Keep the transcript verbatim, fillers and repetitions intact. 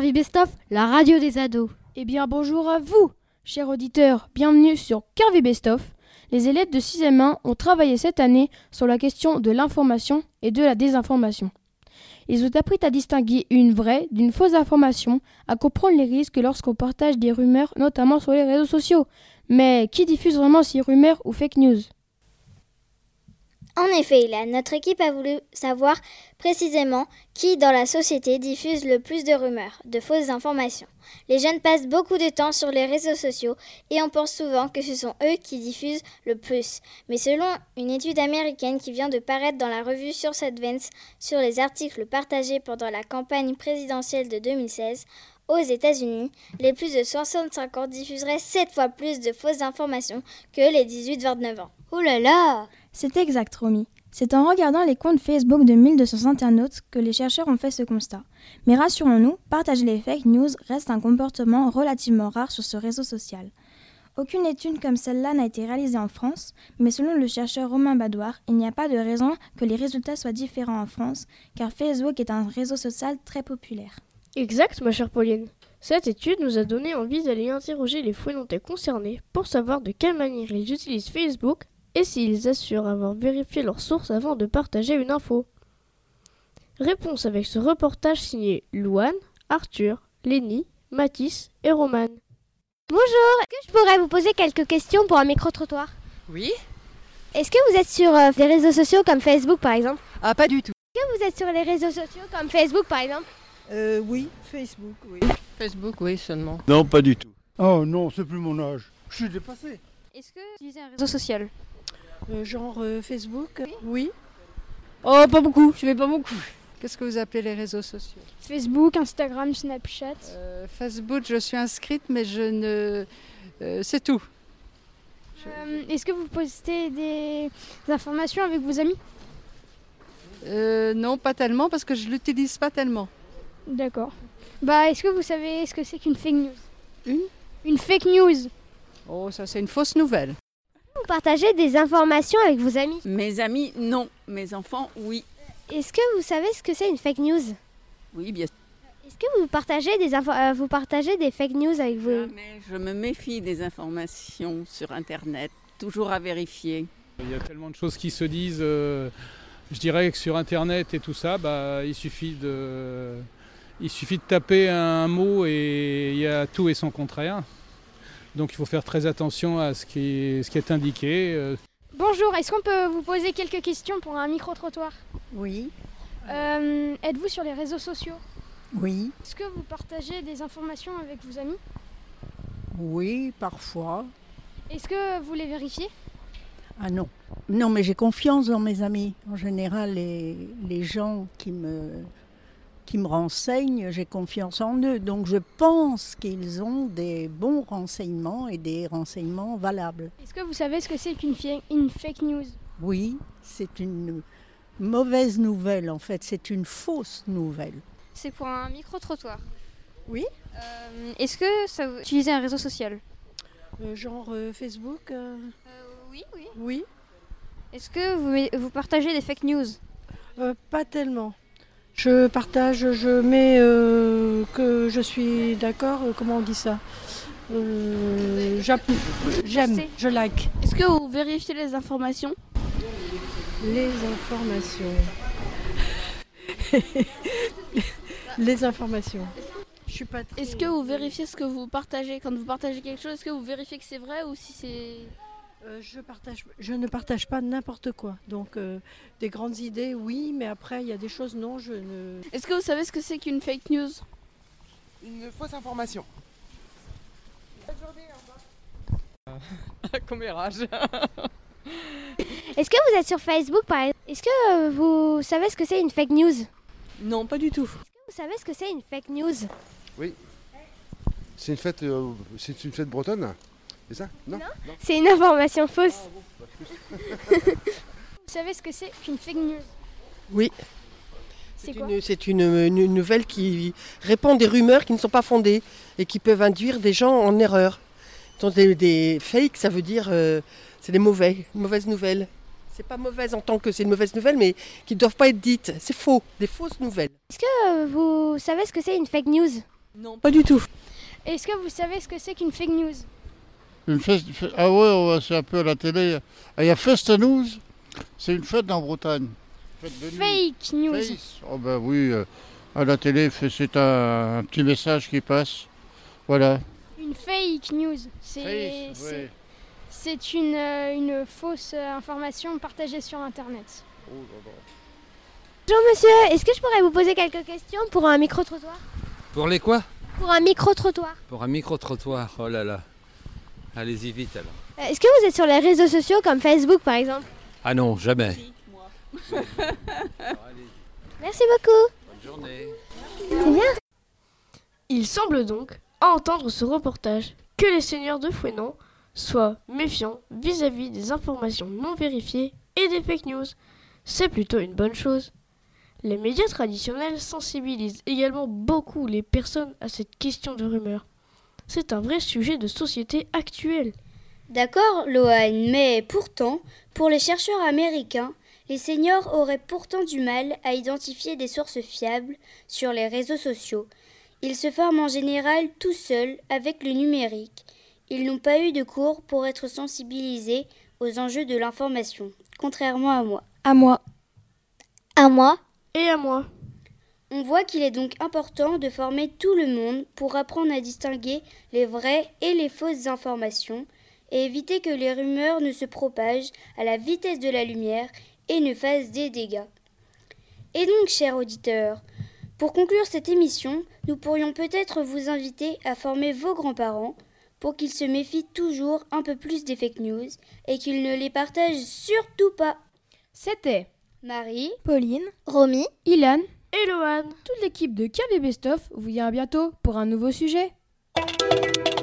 Curvy Best of, la radio des ados. Eh bien bonjour à vous, chers auditeurs, bienvenue sur Curvy Best of. Les élèves de sixième un ont travaillé cette année sur la question de l'information et de la désinformation. Ils ont appris à distinguer une vraie d'une fausse information, à comprendre les risques lorsqu'on partage des rumeurs, notamment sur les réseaux sociaux. Mais qui diffuse vraiment ces rumeurs ou fake news ? En effet, Ilan, notre équipe a voulu savoir précisément qui dans la société diffuse le plus de rumeurs, de fausses informations. Les jeunes passent beaucoup de temps sur les réseaux sociaux et on pense souvent que ce sont eux qui diffusent le plus. Mais selon une étude américaine qui vient de paraître dans la revue Science Advance sur les articles partagés pendant la campagne présidentielle de deux mille seize, aux États-Unis, les plus de soixante-cinq ans diffuseraient sept fois plus de fausses informations que les dix-huit vingt-neuf ans. Oh là là! C'est exact, Romy. C'est en regardant les comptes Facebook de mille deux cents internautes que les chercheurs ont fait ce constat. Mais rassurons-nous, partager les fake news reste un comportement relativement rare sur ce réseau social. Aucune étude comme celle-là n'a été réalisée en France, mais selon le chercheur Romain Badouard, il n'y a pas de raison que les résultats soient différents en France, car Facebook est un réseau social très populaire. Exact, ma chère Pauline. Cette étude nous a donné envie d'aller interroger les fouinantais concernés pour savoir de quelle manière ils utilisent Facebook et s'ils assurent avoir vérifié leurs sources avant de partager une info. Réponse avec ce reportage signé Louane, Arthur, Lénie, Mathis et Romane. Bonjour, est-ce que je pourrais vous poser quelques questions pour un micro-trottoir ? Oui. Est-ce que vous êtes sur euh, des réseaux sociaux comme Facebook par exemple ? Ah, pas du tout. Est-ce que vous êtes sur les réseaux sociaux comme Facebook par exemple ? Euh, oui, Facebook, oui. Facebook, oui, seulement. Non, pas du tout. Oh non, c'est plus mon âge. Je suis dépassé. Est-ce que vous utilisez un réseau social ? Euh, genre euh, Facebook, oui. oui. Oh, pas beaucoup, je vais pas beaucoup. Qu'est-ce que vous appelez les réseaux sociaux ? Facebook, Instagram, Snapchat. euh, Facebook, je suis inscrite, mais je ne... Euh, c'est tout. Euh, est-ce que vous postez des informations avec vos amis ? Euh, non, pas tellement, parce que je ne l'utilise pas tellement. D'accord. Bah, est-ce que vous savez ce que c'est qu'une fake news ? Une ? Une fake news. Oh, ça c'est une fausse nouvelle. Vous partagez des informations avec vos amis ? Mes amis, non. Mes enfants, oui. Est-ce que vous savez ce que c'est une fake news ? Oui, bien sûr. Est-ce que vous partagez des, info- euh, vous partagez des fake news avec vos... Jamais. Je me méfie des informations sur Internet. Toujours à vérifier. Il y a tellement de choses qui se disent. Euh, je dirais que sur Internet et tout ça, bah, il suffit de... Il suffit de taper un mot et il y a tout et son contraire. Donc il faut faire très attention à ce qui, ce qui est indiqué. Bonjour, est-ce qu'on peut vous poser quelques questions pour un micro-trottoir ? Oui. Euh, êtes-vous sur les réseaux sociaux ? Oui. Est-ce que vous partagez des informations avec vos amis ? Oui, parfois. Est-ce que vous les vérifiez ? Ah non. Non, mais j'ai confiance dans mes amis. En général, les, les gens qui me... qui me renseignent, j'ai confiance en eux. Donc je pense qu'ils ont des bons renseignements et des renseignements valables. Est-ce que vous savez ce que c'est qu'une fi- une fake news ? Oui, c'est une mauvaise nouvelle en fait, c'est une fausse nouvelle. C'est pour un micro-trottoir. Oui. Euh, est-ce que ça vous utilisez un réseau social ? euh, Genre euh, Facebook euh... euh, Oui, oui. Oui. Est-ce que vous, vous partagez des fake news ? euh, Pas tellement. Je partage, je mets euh, que je suis d'accord, euh, comment on dit ça euh, J'aime, je like. Est-ce que vous vérifiez les informations ? Les informations. Les informations. Je suis pas très... Est-ce que vous vérifiez ce que vous partagez ? Quand vous partagez quelque chose, est-ce que vous vérifiez que c'est vrai ou si c'est... Euh, je, partage, je ne partage pas n'importe quoi. Donc, euh, des grandes idées, oui, mais après, il y a des choses, non, je ne... Est-ce que vous savez ce que c'est qu'une fake news ? Une fausse information. Bonne journée, au revoir. Commérage. Est-ce que vous êtes sur Facebook par exemple ? Est-ce que euh, vous savez ce que c'est une fake news ? Non, pas du tout. Est-ce que vous savez ce que c'est une fake news ? Oui. C'est une fête, euh, c'est une fête bretonne, c'est ça ? Non, non, non. C'est une information fausse. Ah, bon, vous savez ce que c'est qu'une fake news ? Oui. C'est, c'est, quoi une, c'est une, une, une nouvelle qui répand des rumeurs qui ne sont pas fondées et qui peuvent induire des gens en erreur. Ce sont des, des fakes, ça veut dire euh, c'est des mauvais, mauvaises nouvelles. C'est pas mauvaise en tant que c'est une mauvaise nouvelle, mais qui ne doivent pas être dites. C'est faux, des fausses nouvelles. Est-ce que vous savez ce que c'est une fake news ? Non, pas du tout. Est-ce que vous savez ce que c'est qu'une fake news? Une fête, fe- ah ouais, ouais, c'est un peu à la télé. Ah, il y a Festa News, c'est une fête en Bretagne. Fête de nuit. Fake news. Face. Oh ben oui, euh, à la télé, fait- c'est un, un petit message qui passe. Voilà. Une fake news. C'est Face, c'est- ouais. c'est une, euh, une fausse euh, information partagée sur Internet. Oh là là. Bonjour monsieur, est-ce que je pourrais vous poser quelques questions pour un micro-trottoir? Pour les quoi? Pour un micro-trottoir. Pour un micro-trottoir, oh là là. Allez-y vite alors. Euh, Est-ce que vous êtes sur les réseaux sociaux comme Facebook par exemple? Ah non, jamais. Merci beaucoup. Bonne journée. C'est bien. Il semble donc, à entendre ce reportage, que les seigneurs de Fouesnant soient méfiants vis-à-vis des informations non vérifiées et des fake news. C'est plutôt une bonne chose. Les médias traditionnels sensibilisent également beaucoup les personnes à cette question de rumeurs. C'est un vrai sujet de société actuelle. D'accord, Lohan, mais pourtant, pour les chercheurs américains, les seniors auraient pourtant du mal à identifier des sources fiables sur les réseaux sociaux. Ils se forment en général tout seuls avec le numérique. Ils n'ont pas eu de cours pour être sensibilisés aux enjeux de l'information, contrairement à moi. À moi. À moi. Et à moi. On voit qu'il est donc important de former tout le monde pour apprendre à distinguer les vraies et les fausses informations et éviter que les rumeurs ne se propagent à la vitesse de la lumière et ne fassent des dégâts. Et donc, chers auditeurs, pour conclure cette émission, nous pourrions peut-être vous inviter à former vos grands-parents pour qu'ils se méfient toujours un peu plus des fake news et qu'ils ne les partagent surtout pas. C'était Marie, Pauline, Romy, Ilan et Lohan. Toute l'équipe de K V Best of vous dit à bientôt pour un nouveau sujet.